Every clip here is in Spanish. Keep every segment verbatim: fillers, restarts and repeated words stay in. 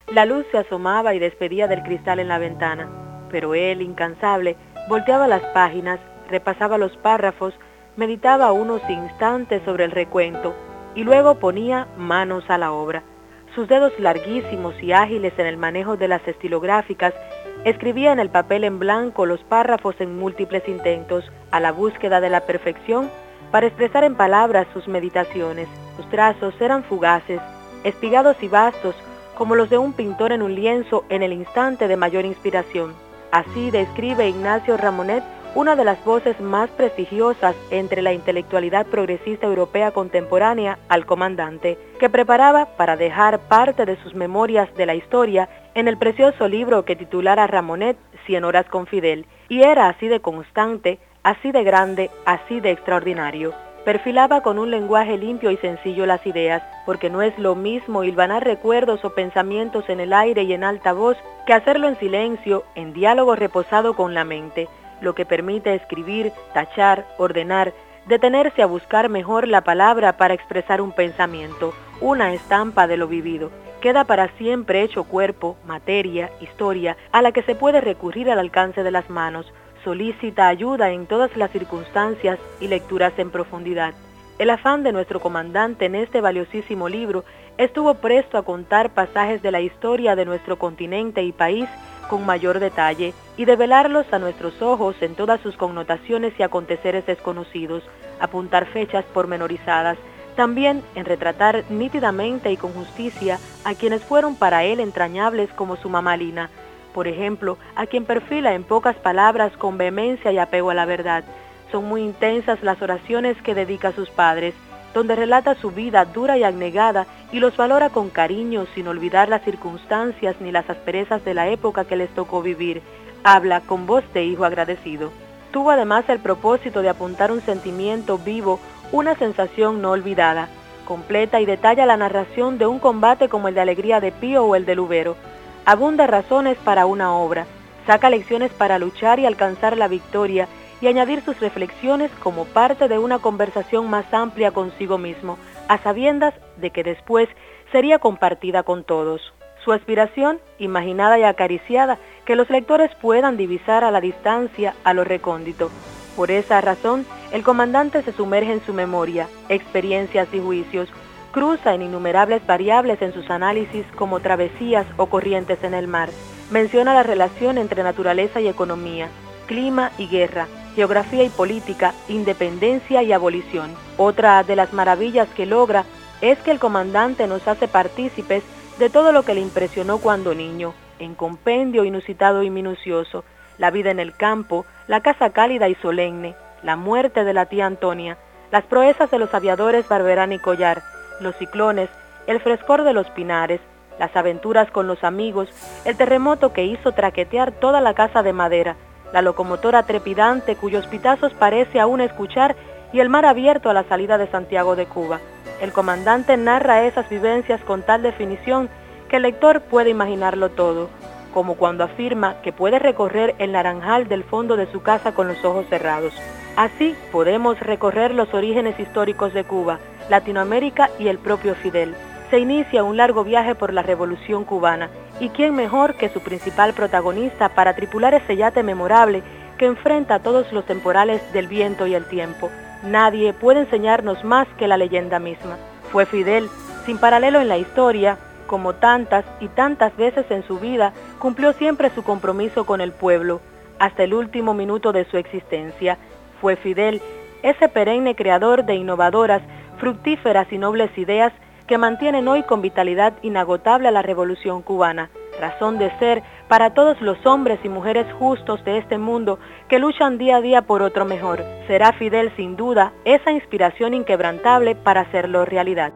La luz se asomaba y despedía del cristal en la ventana, pero él, incansable, volteaba las páginas, repasaba los párrafos, meditaba unos instantes sobre el recuento y luego ponía manos a la obra. Sus dedos larguísimos y ágiles en el manejo de las estilográficas escribía en el papel en blanco los párrafos en múltiples intentos a la búsqueda de la perfección para expresar en palabras sus meditaciones. Sus trazos eran fugaces, espigados y vastos como los de un pintor en un lienzo en el instante de mayor inspiración. Así describe Ignacio Ramonet, una de las voces más prestigiosas entre la intelectualidad progresista europea contemporánea, al comandante, que preparaba para dejar parte de sus memorias de la historia en el precioso libro que titulara Ramonet Cien horas con Fidel, y era así de constante, así de grande, así de extraordinario. Perfilaba con un lenguaje limpio y sencillo las ideas, porque no es lo mismo hilvanar recuerdos o pensamientos en el aire y en alta voz que hacerlo en silencio, en diálogo reposado con la mente, lo que permite escribir, tachar, ordenar, detenerse a buscar mejor la palabra para expresar un pensamiento, una estampa de lo vivido. Queda para siempre hecho cuerpo, materia, historia, a la que se puede recurrir al alcance de las manos, solícita ayuda en todas las circunstancias y lecturas en profundidad. El afán de nuestro comandante en este valiosísimo libro estuvo presto a contar pasajes de la historia de nuestro continente y país con mayor detalle y develarlos a nuestros ojos en todas sus connotaciones y aconteceres desconocidos, apuntar fechas pormenorizadas, también en retratar nítidamente y con justicia a quienes fueron para él entrañables como su mamá Lina, por ejemplo, a quien perfila en pocas palabras con vehemencia y apego a la verdad. Son muy intensas las oraciones que dedica a sus padres, donde relata su vida dura y abnegada y los valora con cariño sin olvidar las circunstancias ni las asperezas de la época que les tocó vivir. Habla con voz de hijo agradecido. Tuvo además el propósito de apuntar un sentimiento vivo, una sensación no olvidada. Completa y detalla la narración de un combate como el de Alegría de Pío o el de Lubero. Abunda razones para una obra, saca lecciones para luchar y alcanzar la victoria y añadir sus reflexiones como parte de una conversación más amplia consigo mismo, a sabiendas de que después sería compartida con todos. Su aspiración, imaginada y acariciada, que los lectores puedan divisar a la distancia a lo recóndito. Por esa razón, el comandante se sumerge en su memoria, experiencias y juicios, cruza en innumerables variables en sus análisis como travesías o corrientes en el mar. Menciona la relación entre naturaleza y economía, clima y guerra, geografía y política, independencia y abolición. Otra de las maravillas que logra es que el comandante nos hace partícipes de todo lo que le impresionó cuando niño, en compendio inusitado y minucioso: la vida en el campo, la casa cálida y solemne, la muerte de la tía Antonia, las proezas de los aviadores Barberán y Collar, los ciclones, el frescor de los pinares, las aventuras con los amigos, el terremoto que hizo traquetear toda la casa de madera, la locomotora trepidante cuyos pitazos parece aún escuchar y el mar abierto a la salida de Santiago de Cuba. El comandante narra esas vivencias con tal definición que el lector puede imaginarlo todo, como cuando afirma que puede recorrer el naranjal del fondo de su casa con los ojos cerrados. Así podemos recorrer los orígenes históricos de Cuba, Latinoamérica y el propio Fidel. Se inicia un largo viaje por la Revolución Cubana, y quién mejor que su principal protagonista para tripular ese yate memorable que enfrenta a todos los temporales del viento y el tiempo. Nadie puede enseñarnos más que la leyenda misma. Fue Fidel, sin paralelo en la historia, como tantas y tantas veces en su vida, cumplió siempre su compromiso con el pueblo, hasta el último minuto de su existencia. Fue Fidel, ese perenne creador de innovadoras, fructíferas y nobles ideas que mantienen hoy con vitalidad inagotable a la Revolución Cubana, razón de ser para todos los hombres y mujeres justos de este mundo que luchan día a día por otro mejor. Será Fidel sin duda esa inspiración inquebrantable para hacerlo realidad.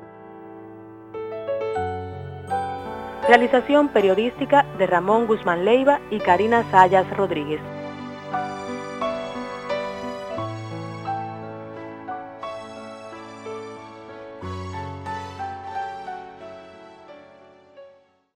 Realización periodística de Ramón Guzmán Leiva y Karina Sayas Rodríguez.